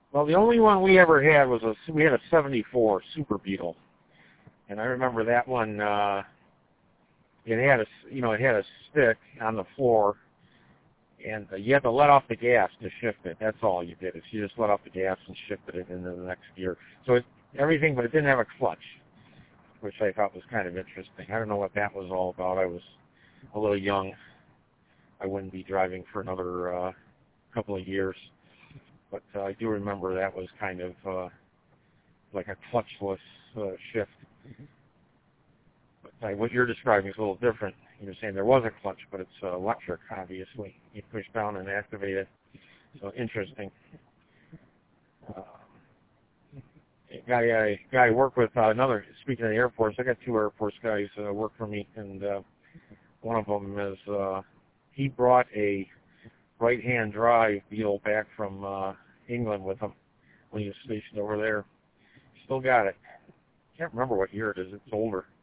Well, the only one we ever had was we had a '74 Super Beetle, and I remember that one. It had a stick on the floor, and you had to let off the gas to shift it. That's all you did. Is you just let off the gas and shifted it into the next gear. So everything, but it didn't have a clutch, which I thought was kind of interesting. I don't know what that was all about. I was a little young. I wouldn't be driving for another couple of years. But I do remember that was kind of like a clutchless shift. But what you're describing is a little different. You're saying there was a clutch, but it's electric, obviously. You push down and activate it. So interesting. Guy I work with, speaking of the Air Force, I got two Air Force guys work for me, and one of them is, he brought a right-hand drive Beetle back from England with him when he was stationed over there. Still got it. Can't remember what year it is. It's older.